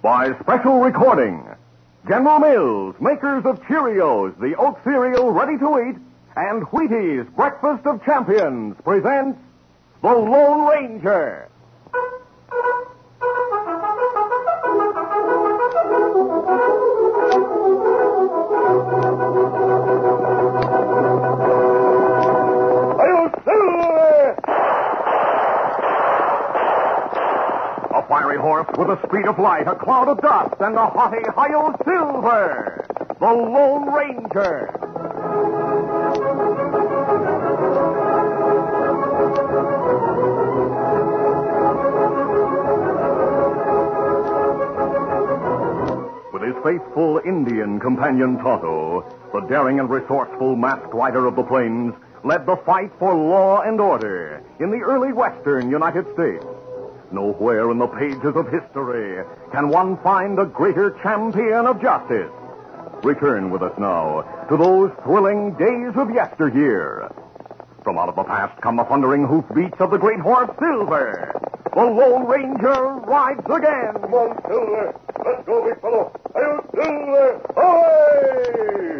By special recording, General Mills, makers of Cheerios, the oat cereal ready to eat, and Wheaties, breakfast of champions, presents The Lone Ranger. A fiery horse with the speed of light, a cloud of dust, and a haughty Hi-Yo Silver, the Lone Ranger. With his faithful Indian companion Tonto, the daring and resourceful masked rider of the plains led the fight for law and order in the early western United States. Nowhere in the pages of history can one find a greater champion of justice. Return with us now to those thrilling days of yesteryear. From out of the past come the thundering hoofbeats of the great horse Silver. The Lone Ranger rides again. Come on, Silver. Let's go, big fellow. Hi-yo, Silver. Away!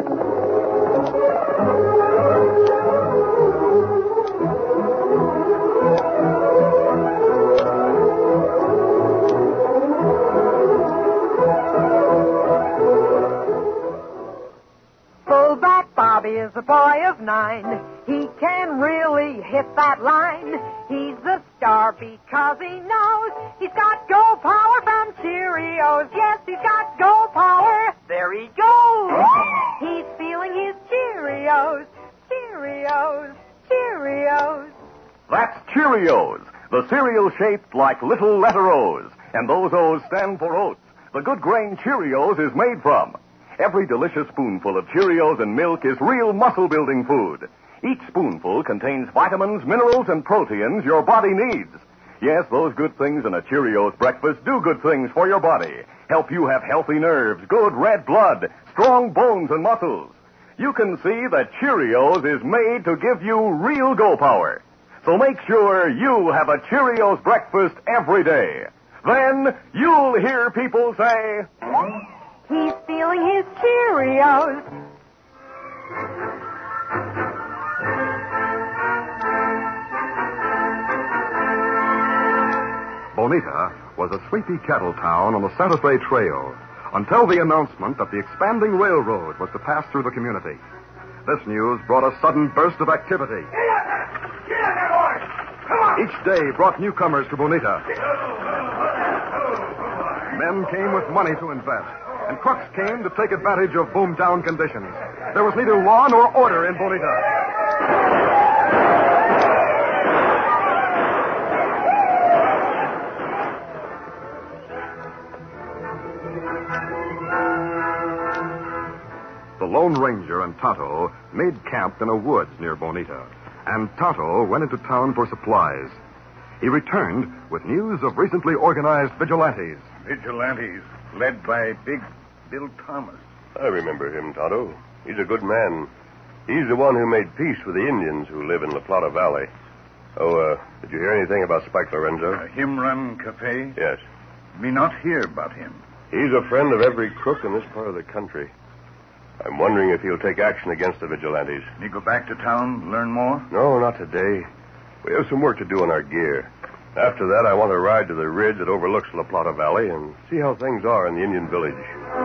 Fullback Bobby is a boy of 9. He can really hit that line. He's the star because he knows he's got go power from Cheerios. Yes, he's got go power. There he goes. He's feeling his Cheerios. Cheerios. Cheerios. That's Cheerios, the cereal shaped like little letter O's. And those O's stand for oats. The good grain Cheerios is made from. Every delicious spoonful of Cheerios and milk is real muscle-building food. Each spoonful contains vitamins, minerals, and proteins your body needs. Yes, those good things in a Cheerios breakfast do good things for your body. Help you have healthy nerves, good red blood, strong bones and muscles. You can see that Cheerios is made to give you real go power. So make sure you have a Cheerios breakfast every day. Then you'll hear people say, He's feeling his Cheerios. Bonita was a sleepy cattle town on the Santa Fe Trail until the announcement that the expanding railroad was to pass through the community. This news brought a sudden burst of activity. Each day brought newcomers to Bonita. Men came with money to invest, and crooks came to take advantage of boomtown conditions. There was neither law nor order in Bonita. The Lone Ranger and Tonto made camp in a woods near Bonita, and Tonto went into town for supplies. He returned with news of recently organized vigilantes. Vigilantes, led by Big Bill Thomas. I remember him, Tonto. He's a good man. He's the one who made peace with the Indians who live in La Plata Valley. Oh, did you hear anything about Spike Lorenzo? Him run cafe? Yes. Me not hear about him. He's a friend of every crook in this part of the country. I'm wondering if he'll take action against the vigilantes. Me go back to town, learn more? No, not today. We have some work to do on our gear. After that, I want to ride to the ridge that overlooks La Plata Valley and see how things are in the Indian village.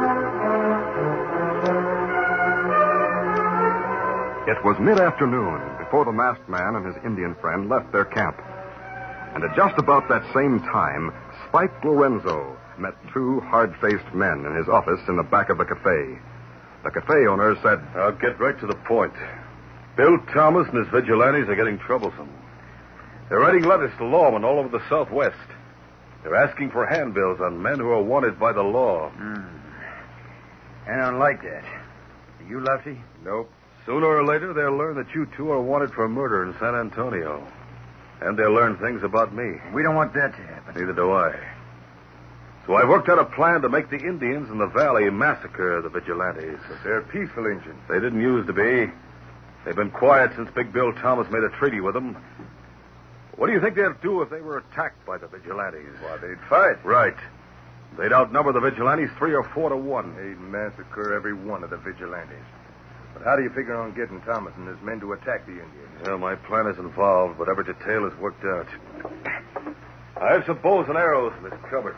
It was mid-afternoon before the masked man and his Indian friend left their camp. And at just about that same time, Spike Lorenzo met two hard-faced men in his office in the back of the cafe. The cafe owner said, I'll get right to the point. Bill Thomas and his vigilantes are getting troublesome. They're writing letters to lawmen all over the Southwest. They're asking for handbills on men who are wanted by the law. I don't like that. You, Lefty? Nope. Sooner or later, they'll learn that you two are wanted for murder in San Antonio. And they'll learn things about me. We don't want that to happen. Neither do I. So I worked out a plan to make the Indians in the valley massacre the vigilantes. But they're peaceful Indians. They didn't used to be. They've been quiet since Big Bill Thomas made a treaty with them. What do you think they'd do if they were attacked by the vigilantes? Why, they'd fight. Right. They'd outnumber the vigilantes 3 or 4 to 1. They'd massacre every one of the vigilantes. But how do you figure on getting Thomas and his men to attack the Indians? Well, my plan is involved, but every detail is worked out. I have some bows and arrows in this cupboard.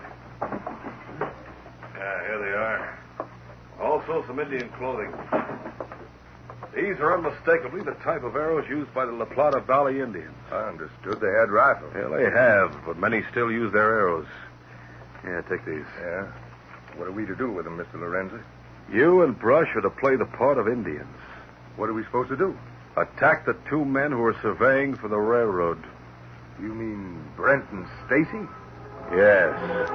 Here they are. Also some Indian clothing. These are unmistakably the type of arrows used by the La Plata Valley Indians. I understood they had rifles. Yeah, they have, but many still use their arrows. Yeah, take these. Yeah? What are we to do with them, Mr. Lorenzi? You and Brush are to play the part of Indians. What are we supposed to do? Attack the 2 men who are surveying for the railroad. You mean Brent and Stacy? Yes.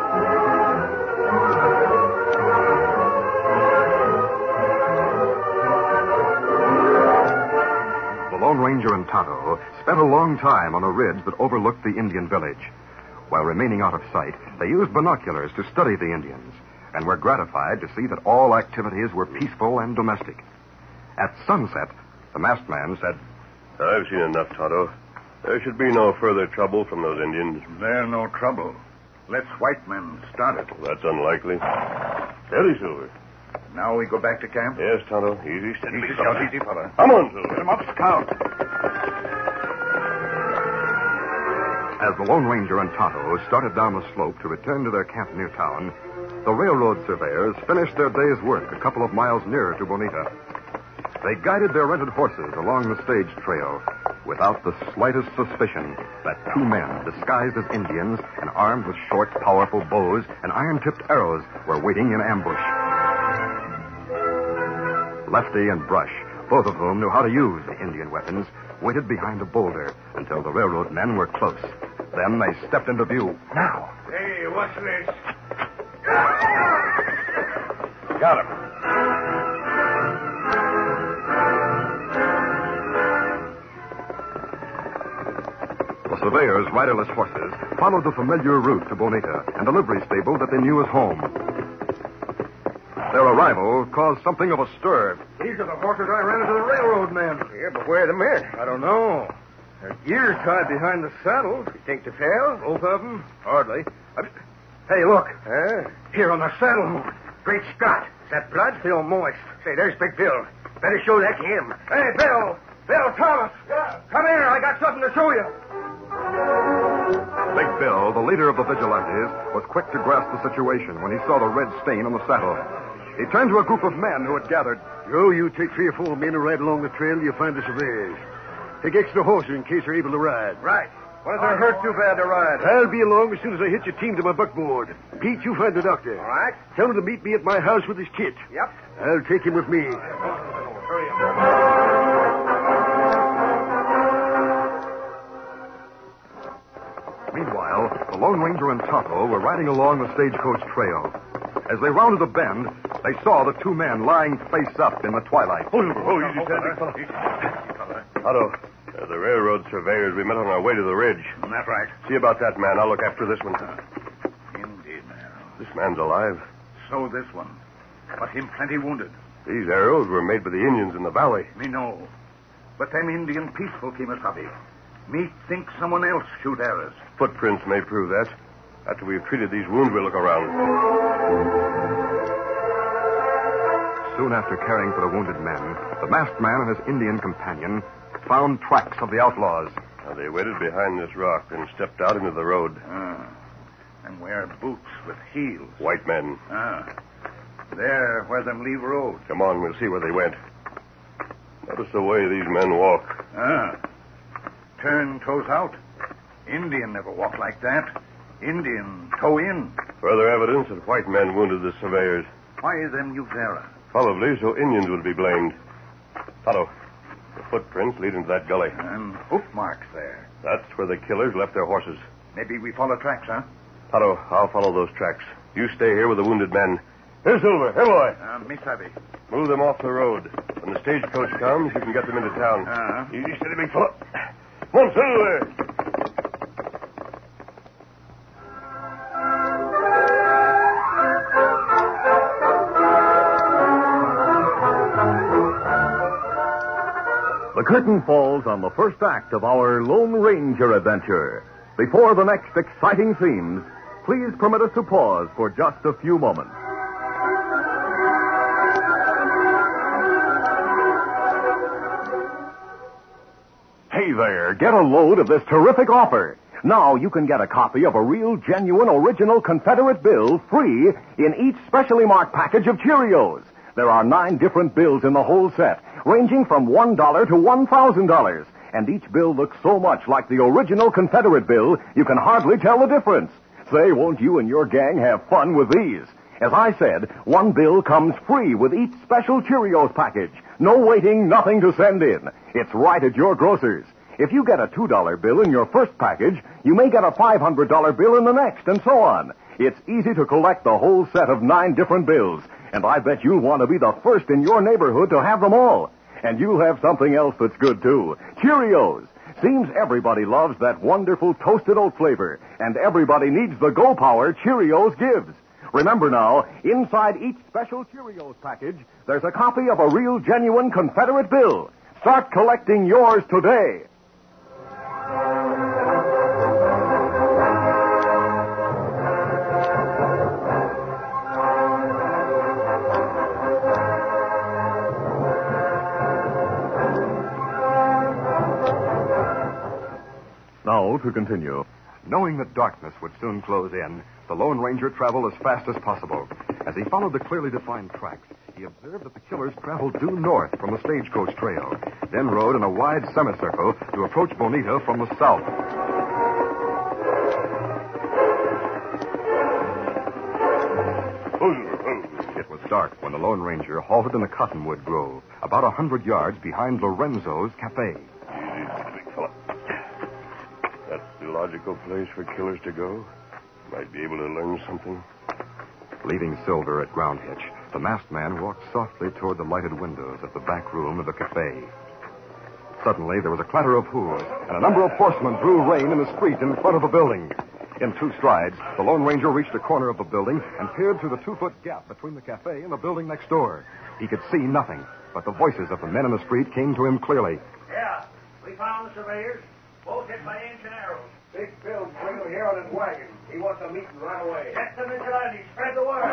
The Lone Ranger and Tonto spent a long time on a ridge that overlooked the Indian village. While remaining out of sight, they used binoculars to study the Indians and were gratified to see that all activities were peaceful and domestic. At sunset, the masked man said, I've seen enough, Tonto. There should be no further trouble from those Indians. They're no trouble. Let's white men start it. That's unlikely. Steady, Silver. Now we go back to camp? Yes, Tonto. Easy, steady. Easy, Scout, easy, fella. Come on, Silver. Get him up, Scout. As the Lone Ranger and Tonto started down the slope to return to their camp near town, the railroad surveyors finished their day's work a couple of miles nearer to Bonita. They guided their rented horses along the stage trail without the slightest suspicion that 2 men disguised as Indians and armed with short, powerful bows and iron-tipped arrows were waiting in ambush. Lefty and Brush, both of whom knew how to use the Indian weapons, waited behind a boulder until the railroad men were close. Then they stepped into view. Now. Hey, what's this? Got him. The surveyors' riderless horses followed the familiar route to Bonita and a livery stable that they knew as home. Their arrival caused something of a stir. These are the horses I ran into the railroad men. Yeah, but where are the men? I don't know. Their gears tied behind the saddles. You think they fell? Both of them? Hardly. Hey, look. Huh? Here on the saddle horn. Great Scott. Is that blood? Still moist. Say, there's Big Bill. Better show that to him. Hey, Bill. Bill Thomas. Yeah. Come here. I got something to show you. Big Bill, the leader of the vigilantes, was quick to grasp the situation when he saw the red stain on the saddle. He turned to a group of men who had gathered. Joe, you take 3 or 4 men and ride along the trail till you find the surveyors. Take extra horses in case they're able to ride. Right. What if they're hurt too bad to ride? I'll be along as soon as I hitch your team to my buckboard. Pete, you find the doctor. All right. Tell him to meet me at my house with his kit. Yep. I'll take him with me. Hurry up. Meanwhile, the Lone Ranger and Tonto were riding along the stagecoach trail. As they rounded a bend, they saw the 2 men lying face up in the twilight. Easy, fella. Tonto, the railroad surveyors we met on our way to the ridge. That's right. See about that man. I'll look after this one. Indeed, man. This man's alive. So this one. But him plenty wounded. These arrows were made by the Indians in the valley. Me know. But them Indian peaceful, Kimasabi. Me think someone else shoot arrows. Footprints may prove that. After we've treated these wounds, we'll look around. Soon after caring for the wounded men, the masked man and his Indian companion found tracks of the outlaws. Now, they waited behind this rock and stepped out into the road. And wear boots with heels. White men. There, where them leave road. Come on, we'll see where they went. Notice the way these men walk. Turn toes out. Indian never walk like that. Indian toe in. Further evidence that white men wounded the surveyors. Why them use arrows? Probably so Indians would be blamed. Tonto, the footprints lead into that gully. And hoof marks there. That's where the killers left their horses. Maybe we follow tracks, huh? Tonto, I'll follow those tracks. You stay here with the wounded men. Here, Silver. Here, boy. Me savvy. Move them off the road. When the stagecoach comes, you can get them into town. Easy, steady, big fella. Come on, Silver. The curtain falls on the first act of our Lone Ranger adventure. Before the next exciting scenes, please permit us to pause for just a few moments. Hey there, get a load of this terrific offer. Now you can get a copy of a real, genuine, original Confederate bill free in each specially marked package of Cheerios. There are 9 different bills in the whole set, ranging from $1 to $1,000. And each bill looks so much like the original Confederate bill, you can hardly tell the difference. Say, won't you and your gang have fun with these? As I said, one bill comes free with each special Cheerios package. No waiting, nothing to send in. It's right at your grocer's. If you get a $2 bill in your first package, you may get a $500 bill in the next, and so on. It's easy to collect the whole set of 9 different bills, and I bet you'll want to be the first in your neighborhood to have them all. And you'll have something else that's good, too. Cheerios. Seems everybody loves that wonderful toasted oat flavor, and everybody needs the Go Power Cheerios gives. Remember now, inside each special Cheerios package, there's a copy of a real, genuine Confederate bill. Start collecting yours today. Now to continue. Knowing that darkness would soon close in, the Lone Ranger traveled as fast as possible. As he followed the clearly defined tracks, he observed that the killers traveled due north from the stagecoach trail, then rode in a wide semicircle to approach Bonita from the south. It was dark when the Lone Ranger halted in a cottonwood grove, about 100 yards behind Lorenzo's cafe. Easy, big fella. That's the logical place for killers to go. Might be able to learn something. Leaving Silver at ground hitch, the masked man walked softly toward the lighted windows of the back room of the cafe. Suddenly, there was a clatter of hoofs, and a number of horsemen drew rein in the street in front of the building. In 2 strides, the Lone Ranger reached a corner of the building and peered through the 2-foot gap between the cafe and the building next door. He could see nothing, but the voices of the men in the street came to him clearly. Yeah, we found the surveyors. Both hit by inch and arrows. Big Bill's bringing them here on his wagon. He wants a meeting right away. Get the vigilantes. Spread the word.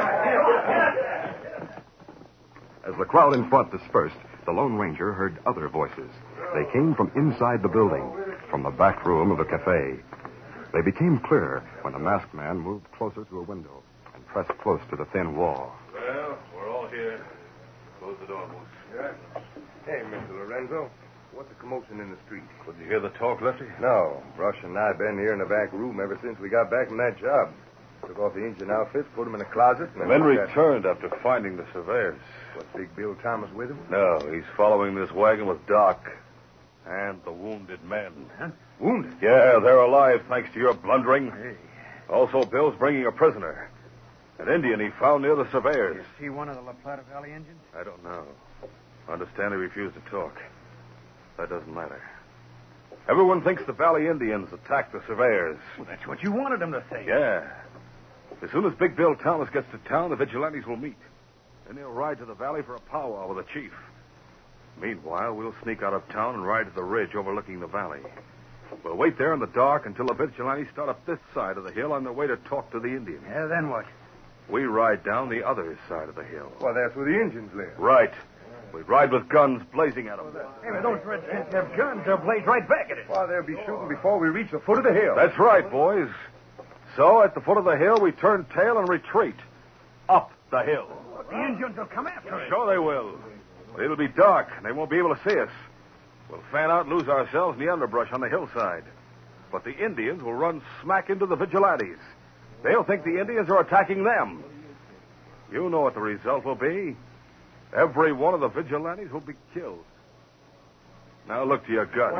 As the crowd in front dispersed, the Lone Ranger heard other voices. They came from inside the building, from the back room of the cafe. They became clearer when the masked man moved closer to a window and pressed close to the thin wall. Well, we're all here. Close the door, Moose. Yeah. Hey, Mr. Lorenzo. What's the commotion in the street? Did you hear the talk, Lefty? No. Brush and I have been here in the back room ever since we got back from that job. Took off the engine outfits, put them in a closet. And then returned after finding the surveyors. Was Big Bill Thomas with him? No, he's following this wagon with Doc and the wounded men. Huh? Wounded? Yeah, they're alive thanks to your blundering. Hey. Also, Bill's bringing a prisoner. An Indian he found near the surveyors. Is he one of the La Plata Valley Indians? I don't know. I understand he refused to talk. That doesn't matter. Everyone thinks the Valley Indians attacked the surveyors. Well, that's what you wanted them to think. Yeah. As soon as Big Bill Thomas gets to town, the vigilantes will meet. Then they'll ride to the valley for a powwow with the chief. Meanwhile, we'll sneak out of town and ride to the ridge overlooking the valley. We'll wait there in the dark until the vigilantes start up this side of the hill on their way to talk to the Indians. Yeah, then what? We ride down the other side of the hill. Well, that's where the Indians live. Right. We ride with guns blazing at them. Hey, but those redskins have guns. They'll blaze right back at us. Well, they'll be shooting before we reach the foot of the hill. That's right, boys. So, at the foot of the hill, we turn tail and retreat. Up the hill. But the Indians will come after us. Sure they will. But it'll be dark, and they won't be able to see us. We'll fan out and lose ourselves in the underbrush on the hillside. But the Indians will run smack into the vigilantes. They'll think the Indians are attacking them. You know what the result will be. Every one of the vigilantes will be killed. Now look to your guns.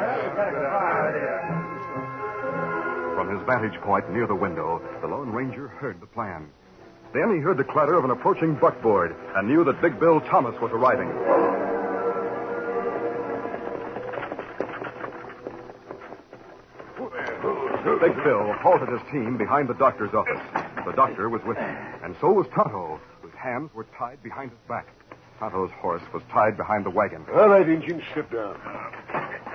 From his vantage point near the window, the Lone Ranger heard the plan. Then he heard the clatter of an approaching buckboard and knew that Big Bill Thomas was arriving. Big Bill halted his team behind the doctor's office. The doctor was with him, and so was Tonto, whose hands were tied behind his back. Tonto's horse was tied behind the wagon. All right, Injun, sit down.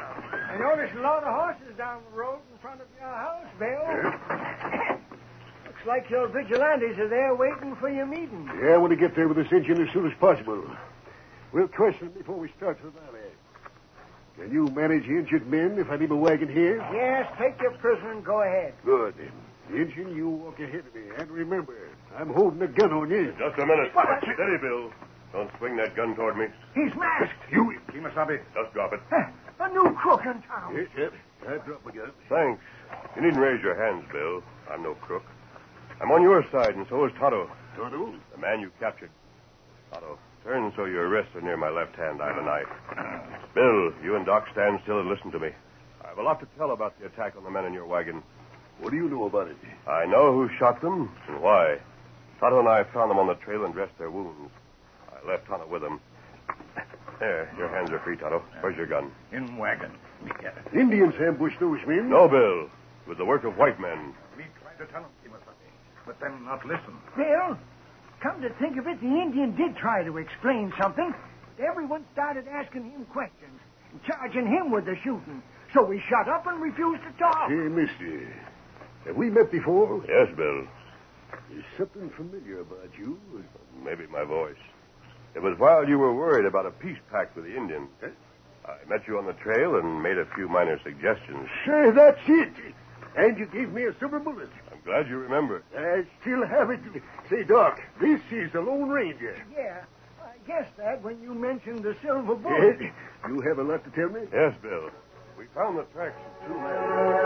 I noticed a lot of horses down the road in front of your house, Bill. Looks like your vigilantes are there waiting for your meeting. Yeah, I want to get there with this engine as soon as possible. We'll question them before we start for the valley. Can you manage the injured men if I leave a wagon here? Yes, take your prisoner and go ahead. Good. Engine, you walk ahead of me. And remember, I'm holding a gun on you. Just a minute. Steady, Bill. Don't swing that gun toward me. He's masked. You, Kimasabi. Just drop it. A new crook in town. Yes, sir. I drop my gun. Thanks. You needn't raise your hands, Bill. I'm no crook. I'm on your side, and so is Tonto. Tonto? The man you captured. Tonto, turn so your wrists are near my left hand. I have a knife. Bill, you and Doc stand still and listen to me. I have a lot to tell about the attack on the men in your wagon. What do you know about it? I know who shot them and why. Tonto and I found them on the trail and dressed their wounds. I left Tonto with them. There, your hands are free, Tonto. Where's your gun? In wagon. Me get it. Indians ambushed those men? No, Bill. It was the work of white men. Me try to tell them, Kimasabi, but them not listen. Bill, come to think of it, the Indian did try to explain something. Everyone started asking him questions, charging him with the shooting. So we shut up and refused to talk. Hey, mister. Have we met before? Yes, Bill. There's something familiar about you. Maybe my voice. It was while you were worried about a peace pact with the Indians. Huh? I met you on the trail and made a few minor suggestions. Sure, that's it. And you gave me a silver bullet. I'm glad you remember. I still have it. Say, Doc, this is the Lone Ranger. Yeah, I guessed that when you mentioned the silver bullet. You have a lot to tell me? Yes, Bill. We found the tracks of 2 men.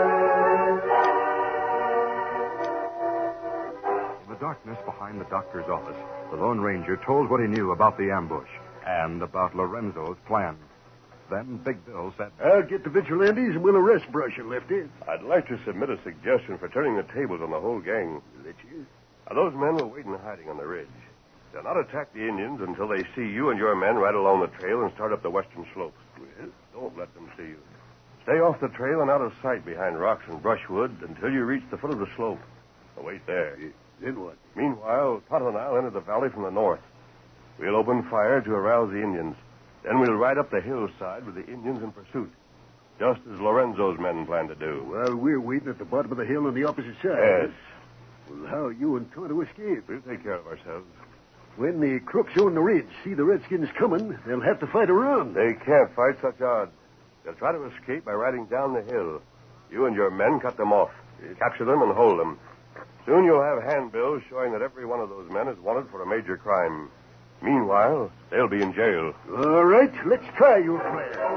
In the darkness behind the doctor's office, the Lone Ranger told what he knew about the ambush and about Lorenzo's plan. Then Big Bill said, I'll get the vigilantes and we'll arrest Brush and Lefty. I'd like to submit a suggestion for turning the tables on the whole gang. Let you? Now, those men will wait in hiding on the ridge. They'll not attack the Indians until they see you and your men right along the trail and start up the western slopes. Well, Don't let them see you. Stay off the trail and out of sight behind rocks and brushwood until you reach the foot of the slope. Now, wait there. then what? Meanwhile, Tonto and I'll enter the valley from the north. We'll open fire to arouse the Indians. Then we'll ride up the hillside with the Indians in pursuit, just as Lorenzo's men plan to do. While we're waiting at the bottom of the hill on the opposite side. Yes. Well, how you and Tonto escape? We'll take care of ourselves. When the crooks on the ridge see the Redskins coming, they'll have to fight around. They can't fight such odds. They'll try to escape by riding down the hill. You and your men cut them off. Capture them and hold them. Soon you'll have handbills showing that every one of those men is wanted for a major crime. Meanwhile, they'll be in jail. All right, let's try your plan.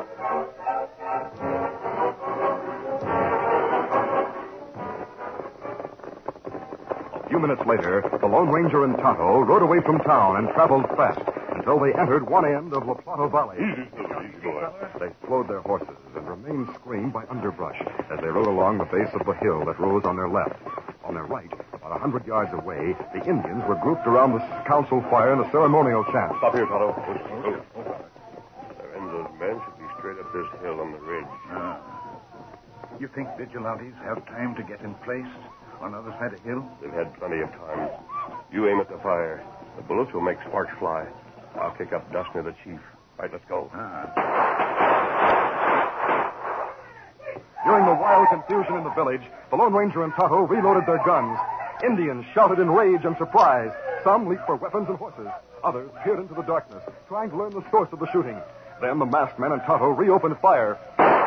A few minutes later, the Lone Ranger and Tonto rode away from town and traveled fast until they entered one end of La Plata Valley. Easy, boy. They slowed their horses and remained screened by underbrush as they rode along the base of the hill that rose on their left. On their right, about 100 yards away, the Indians were grouped around the council fire in a ceremonial chant. Stop here, Tonto. Lorenzo's men should be straight up this hill on the ridge. You think vigilantes have time to get in place on the other side of the hill? They've had plenty of time. You aim at the fire. The bullets will make sparks fly. I'll kick up dust near the chief. Right, let's go. During the wild confusion in the village, the Lone Ranger and Tonto reloaded their guns. Indians shouted in rage and surprise. Some leaped for weapons and horses. Others peered into the darkness, trying to learn the source of the shooting. Then the masked men and Tonto reopened fire.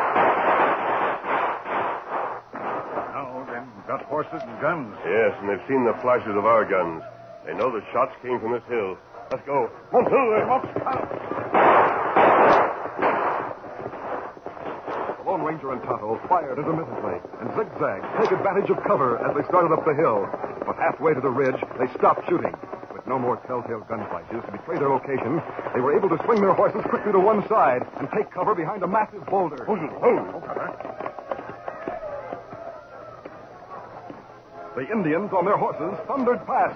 Now, them got horses and guns. Yes, and they've seen the flashes of our guns. They know the shots came from this hill. Let's go. Come on, The Lone Ranger and Tonto fired intermittently and zigzagged to take advantage of cover as they started up the hill. But halfway to the ridge, they stopped shooting. With no more telltale gun flashes to betray their location, they were able to swing their horses quickly to one side and take cover behind a massive boulder. The Indians on their horses thundered past.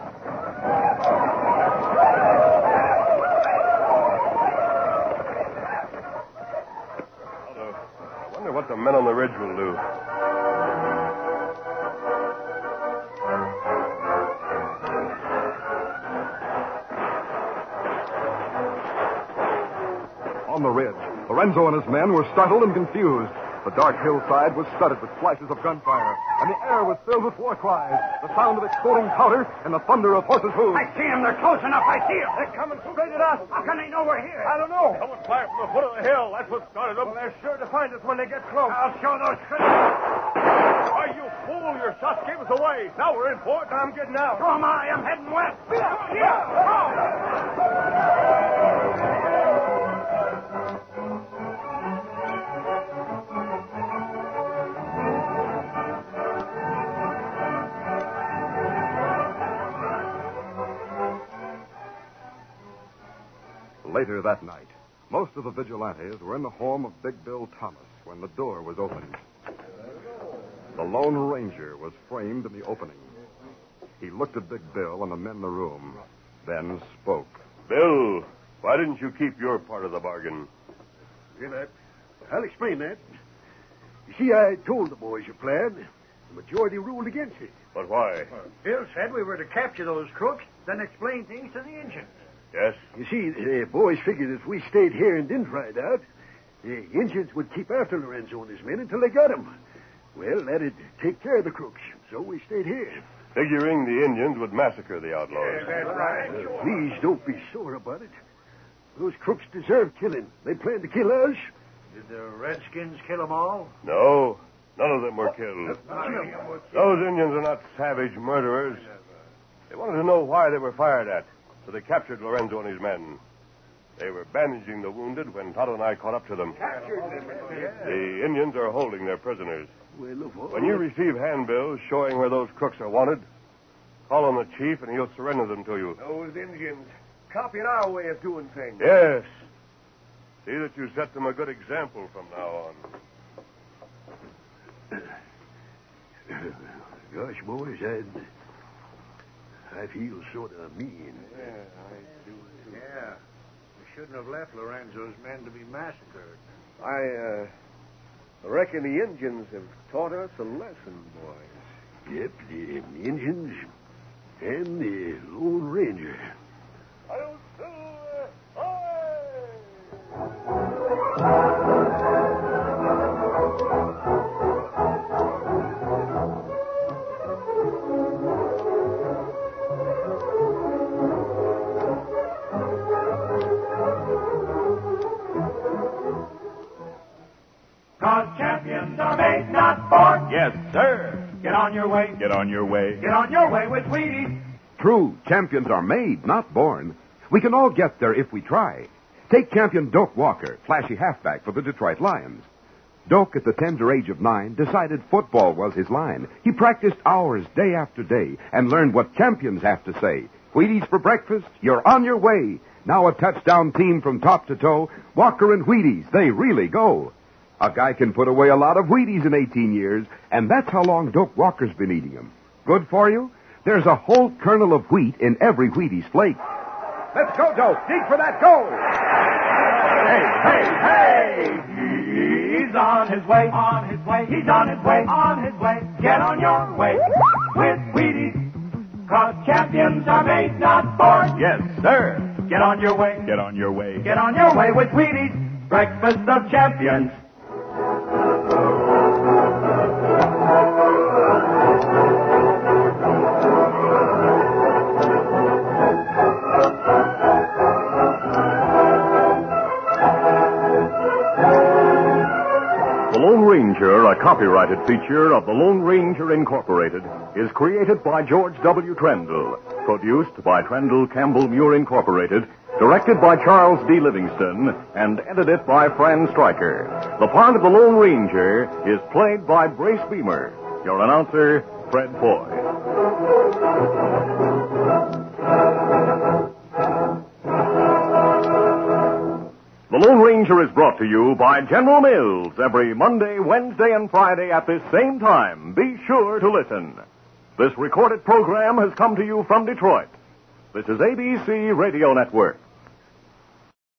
I wonder what the men on the ridge will do. On the ridge, Lorenzo and his men were startled and confused. The dark hillside was studded with flashes of gunfire, and the air was filled with war cries, the sound of exploding powder, and the thunder of horses' hooves. I see them. They're close enough. I see them. They're coming straight at us. How can they know we're here? I don't know. Someone fired from the foot of the hill. That's what started them. Well, they're sure to find us when they get close. I'll show those Why, you fool! Your shots gave us away. Now we're in port. I'm getting out. So am I. I'm heading west. Later that night, most of the vigilantes were in the home of Big Bill Thomas when the door was opened. The Lone Ranger was framed in the opening. He looked at Big Bill and the men in the room, then spoke. Bill, why didn't you keep your part of the bargain? I'll explain that. You see, I told the boys your plan. The majority ruled against it. But why? Bill said we were to capture those crooks, then explain things to the Indians. Yes? You see, the boys figured if we stayed here and didn't ride out, the Indians would keep after Lorenzo and his men until they got him. Well, that'd take care of the crooks, so we stayed here. Figuring the Indians would massacre the outlaws. That's right. Please don't be sore about it. Those crooks deserve killing. They planned to kill us. Did the Redskins kill them all? No, none of them were killed. Those Indians are not savage murderers. They wanted to know why they were fired at, so they captured Lorenzo and his men. They were bandaging the wounded when Tonto and I caught up to them. The Indians are holding their prisoners. When you receive handbills showing where those crooks are wanted, call on the chief and he'll surrender them to you. Those Indians copied our way of doing things. Yes. See that you set them a good example from now on. Gosh, boys, I feel sort of mean. Yeah, I do too. Yeah. We shouldn't have left Lorenzo's men to be massacred. I reckon the Indians have taught us a lesson, boys. Yep, the Indians and the Lone Ranger. Champions are made, not born. Yes, sir. Get on your way. Get on your way. Get on your way with Wheaties. True, champions are made, not born. We can all get there if we try. Take champion Doak Walker, flashy halfback for the Detroit Lions. Doak, at the tender age of 9, decided football was his line. He practiced hours day after day and learned what champions have to say. Wheaties for breakfast, you're on your way. Now a touchdown team from top to toe. Walker and Wheaties, they really go. A guy can put away a lot of Wheaties in 18 years, and that's how long Doak Walker's been eating them. Good for you? There's a whole kernel of wheat in every Wheaties flake. Let's go, Doak. Dig for that goal. Hey! He's on his way. On his way. He's on his way. On his way. Get on your way with Wheaties. 'Cause champions are made, not born. Yes, sir. Get on your way. Get on your way. Get on your way with Wheaties. Breakfast of champions. The Lone Ranger, a copyrighted feature of the Lone Ranger Incorporated, is created by George W. Trendle, produced by Trendle Campbell Muir Incorporated, directed by Charles D. Livingston, and edited by Fran Stryker. The part of the Lone Ranger is played by Brace Beamer. Your announcer, Fred Foy. The Lone Ranger is brought to you by General Mills every Monday, Wednesday, and Friday at this same time. Be sure to listen. This recorded program has come to you from Detroit. This is ABC Radio Network.